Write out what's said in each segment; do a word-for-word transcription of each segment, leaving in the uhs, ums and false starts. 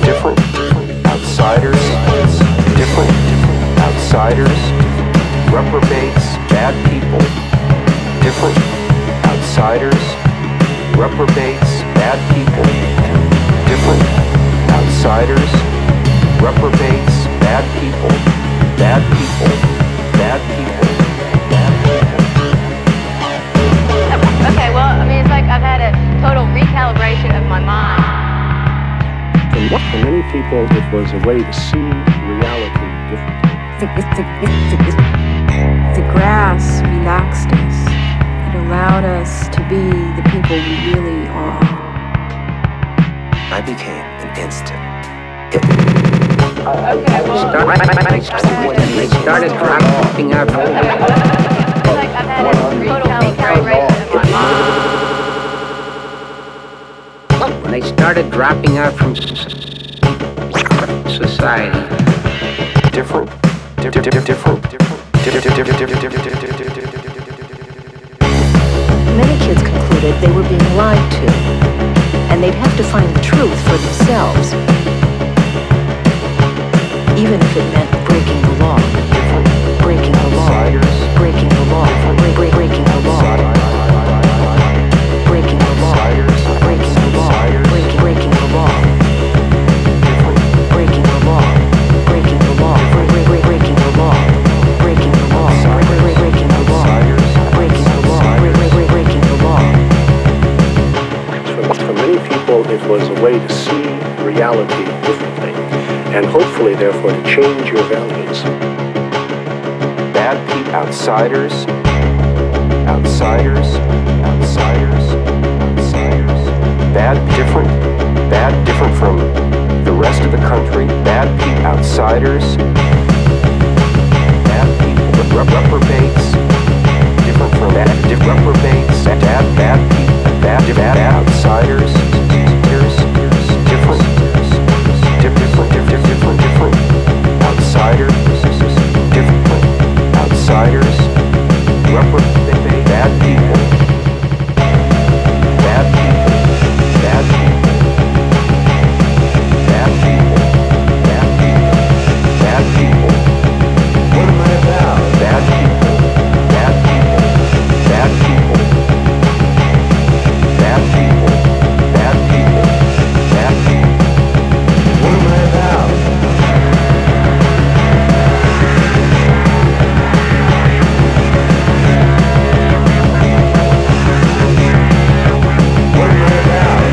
different outsiders, different outsiders, reprobates, bad people, different outsiders, reprobates, bad people, different outsiders, reprobates, bad people, bad people, bad people, bad people. Okay, well, I mean, it's like I've had a total recalibration of my mind. For many people, it was a way to see reality differently. The, the, the, the, the grass relaxed us. It allowed us to be the people we really are. I became an instant hit. Okay, well, Start, when they started dropping out. it's like I've had a total recalibration of my mind. When they started dropping out from society. Different, different, different, different, Many kids concluded they were being lied to, and they'd have to find the truth for themselves, even if it meant breaking the law, breaking the law, breaking the law, break, break, breaking the law, breaking the law, breaking the law, breaking, breaking the law, breaking the law, breaking the law, break, break, break, breaking the law, breaking the law, break, break, break, breaking the law, breaking the law, break, break, break, breaking the law. For many people, it was a way to see reality differently, and hopefully, therefore, to change your values. bad people, outsiders, outsiders, outsiders, outsiders, bad, different, bad, different from the rest of the country, bad people, outsiders, bad people, rep- reprobates, different from bad, diff- reprobates, bad, bad people, bad, bad, outsiders, here's, here's, different, diff- different, diff- diff- different, different, outsiders, different, outsiders, reprobate, bad people, bad people, bad people, bad people, bad people, bad people. What am I about? Bad people, bad people, bad people, bad people, bad people, bad people. What am I about? What am I about?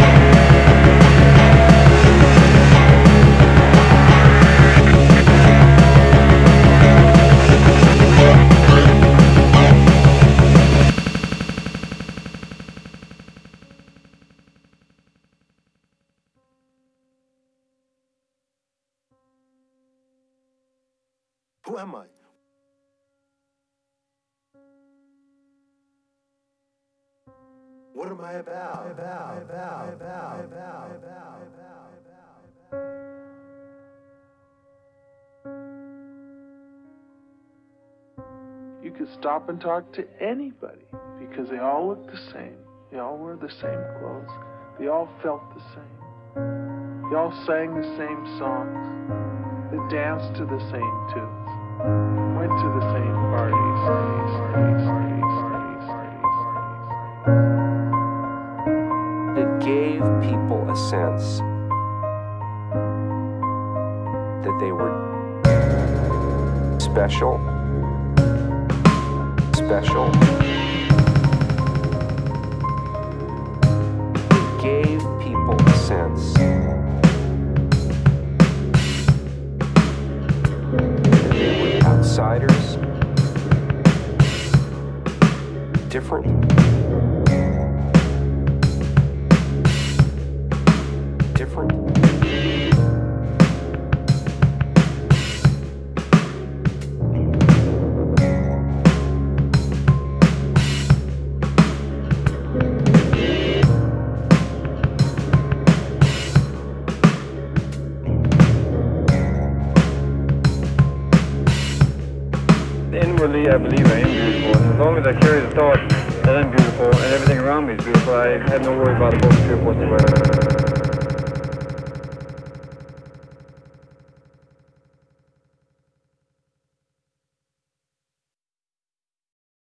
Who am I? What am I about? About, about, about, about, about, about. You could stop and talk to anybody because they all looked the same. They all wore the same clothes. They all felt the same. They all sang the same songs. They danced to the same tunes. Went to the same parties. parties, parties, parties, parties, parties. It gave people a sense that they were special, special. It gave people a sense that they were outsiders, different. Different. Inwardly, I believe I am beautiful, and as long as I carry the thought that I'm beautiful and everything around me is beautiful, I have no worry about the both beautiful whatsoever.